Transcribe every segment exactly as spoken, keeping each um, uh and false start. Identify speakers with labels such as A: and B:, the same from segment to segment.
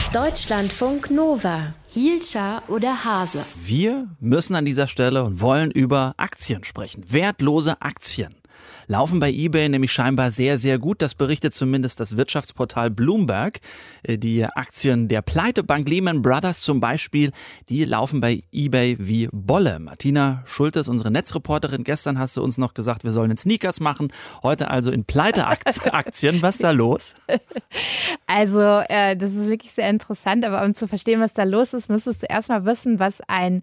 A: Deutschlandfunk Nova. Hielscher oder Hase?
B: Wir müssen an dieser Stelle und wollen über Aktien sprechen. Wertlose Aktien laufen bei eBay nämlich scheinbar sehr, sehr gut. Das berichtet zumindest das Wirtschaftsportal Bloomberg. Die Aktien der Pleitebank Lehman Brothers zum Beispiel, die laufen bei eBay wie Bolle. Martina Schultes, unsere Netzreporterin, gestern hast du uns noch gesagt, wir sollen in Sneakers machen. Heute also in Pleiteaktien. Was ist da los?
C: Also äh, das ist wirklich sehr interessant, aber um zu verstehen, was da los ist, müsstest du erstmal wissen, was ein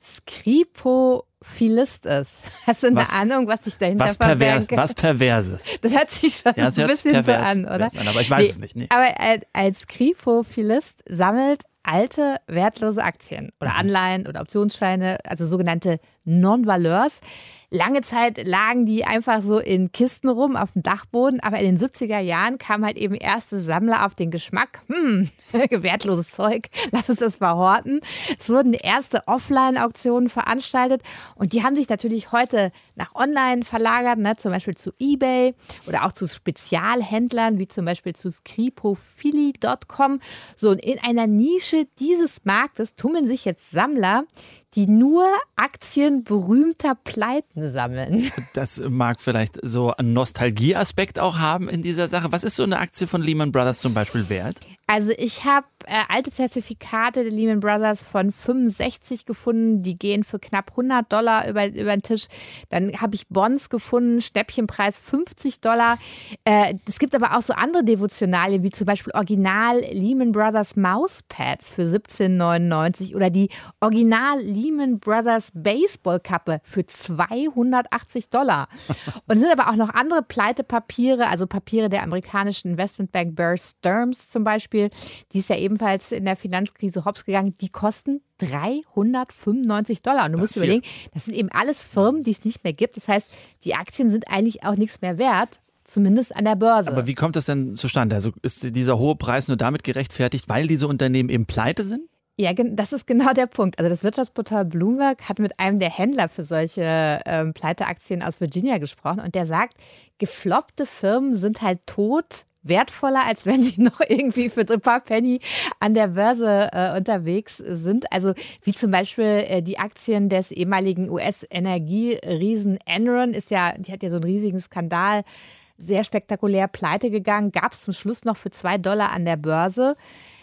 C: Skripophilist ist. Hast du eine was, Ahnung, was sich dahinter
B: was perver-
C: verbergen?
B: Was Perverses.
C: Das hört sich schon ja, ein bisschen so an, oder?
B: An, aber ich weiß nee, es nicht. Nee.
C: Aber ein Skripophilist sammelt alte, wertlose Aktien oder Anleihen oder Optionsscheine, also sogenannte Non-Valeurs. Lange Zeit lagen die einfach so in Kisten rum auf dem Dachboden, aber in den siebziger Jahren kamen halt eben erste Sammler auf den Geschmack, hm, wertloses Zeug, lass uns das mal horten. Es wurden erste Offline-Auktionen veranstaltet und die haben sich natürlich heute nach Online verlagert, ne, zum Beispiel zu eBay oder auch zu Spezialhändlern, wie zum Beispiel zu skripophili Punkt com. So, und in einer Nische dieses Marktes tummeln sich jetzt Sammler, die nur Aktien berühmter Pleiten sammeln.
B: Das mag vielleicht so einen Nostalgieaspekt auch haben in dieser Sache. Was ist so eine Aktie von Lehman Brothers zum Beispiel wert?
C: Also ich habe äh, alte Zertifikate der Lehman Brothers von fünfundsechzig gefunden. Die gehen für knapp hundert Dollar über, über den Tisch. Dann habe ich Bonds gefunden, Schnäppchenpreis fünfzig Dollar. Äh, es gibt aber auch so andere Devotionalien, wie zum Beispiel Original Lehman Brothers Mauspads für siebzehn neunundneunzig oder die Original Lehman Brothers Baseballkappe für zweihundertachtzig Dollar. Und es sind aber auch noch andere Pleitepapiere, also Papiere der amerikanischen Investmentbank Bear Stearns zum Beispiel. Die ist ja ebenfalls in der Finanzkrise hops gegangen. Die kosten dreihundertfünfundneunzig Dollar. Und du das musst überlegen, das sind eben alles Firmen, die es nicht mehr gibt. Das heißt, die Aktien sind eigentlich auch nichts mehr wert. Zumindest an der Börse.
B: Aber wie kommt das denn zustande? Also ist dieser hohe Preis nur damit gerechtfertigt, weil diese Unternehmen eben pleite sind?
C: Ja, das ist genau der Punkt. Also das Wirtschaftsportal Bloomberg hat mit einem der Händler für solche ähm, Pleiteaktien aus Virginia gesprochen und der sagt, gefloppte Firmen sind halt tot, wertvoller, als wenn sie noch irgendwie für ein paar Penny an der Börse äh, unterwegs sind. Also wie zum Beispiel äh, die Aktien des ehemaligen U S-Energieriesen Enron, ist ja, die hat ja so einen riesigen Skandal, sehr spektakulär pleite gegangen, gab es zum Schluss noch für zwei Dollar an der Börse.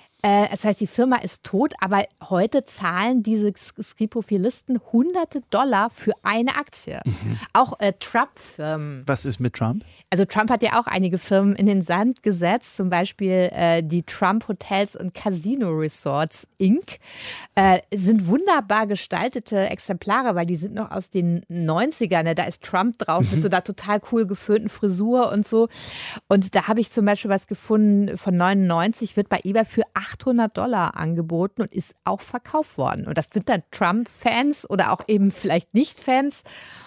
C: Das heißt, die Firma ist tot, aber heute zahlen diese Skripophilisten hunderte Dollar für eine Aktie. Mhm. Auch äh, Trump-Firmen.
B: Was ist mit Trump?
C: Also Trump hat ja auch einige Firmen in den Sand gesetzt, zum Beispiel äh, die Trump Hotels und Casino Resorts Incorporated. Äh, sind wunderbar gestaltete Exemplare, weil die sind noch aus den neunzigern. Ne? Da ist Trump drauf mit so einer total cool geföhnten Frisur und so. Und da habe ich zum Beispiel was gefunden von neunundneunzig, wird bei eBay für achthundert Dollar angeboten und ist auch verkauft worden. Und das sind dann Trump-Fans oder auch eben vielleicht Nicht-Fans.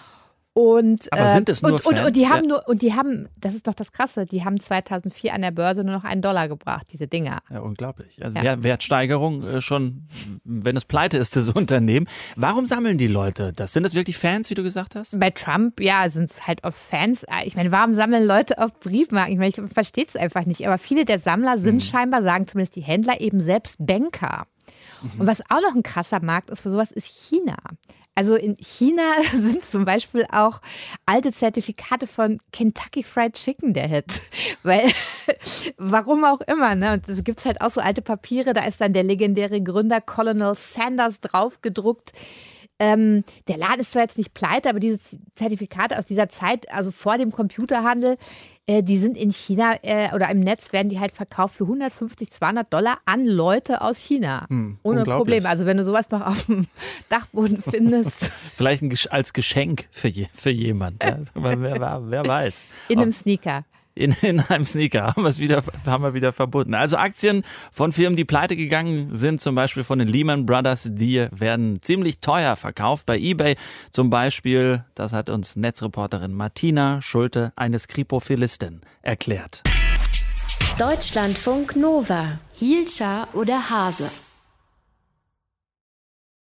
C: Und,
B: Aber sind es nur
C: und,
B: Fans?
C: Und, und die haben nur, und die haben, das ist doch das Krasse, die haben zweitausendvier an der Börse nur noch einen Dollar gebracht, diese Dinger.
B: Ja, unglaublich. Also
C: ja.
B: Wertsteigerung äh, schon, wenn es pleite ist, das Unternehmen. Warum sammeln die Leute das? Sind das wirklich Fans, wie du gesagt hast?
C: Bei Trump, ja, sind es halt oft Fans. Ich meine, warum sammeln Leute auf Briefmarken? Ich meine, ich verstehe es einfach nicht. Aber viele der Sammler sind mhm. scheinbar, sagen zumindest die Händler, eben selbst Banker. Mhm. Und was auch noch ein krasser Markt ist für sowas, ist China. Also in China sind zum Beispiel auch alte Zertifikate von Kentucky Fried Chicken der Hit. Weil, warum auch immer, ne? Und es gibt halt auch so alte Papiere, da ist dann der legendäre Gründer Colonel Sanders drauf gedruckt. Ähm, der Laden ist zwar jetzt nicht pleite, aber diese Zertifikate aus dieser Zeit, also vor dem Computerhandel, äh, die sind in China äh, oder im Netz werden die halt verkauft für hundertfünfzig, zweihundert Dollar an Leute aus China. Hm, ohne Probleme. Also wenn du sowas noch auf dem Dachboden findest.
B: Vielleicht ein, als Geschenk für, je, für jemanden. Ja? wer, wer, wer weiß.
C: In einem Sneaker.
B: In, in einem Sneaker haben wir es wieder, haben wir wieder verbunden. Also Aktien von Firmen, die pleite gegangen sind, zum Beispiel von den Lehman Brothers, die werden ziemlich teuer verkauft. Bei eBay zum Beispiel, das hat uns Netzreporterin Martina Schulte, eine Skripophilistin, erklärt.
A: Deutschlandfunk Nova. Hielscher oder Hase?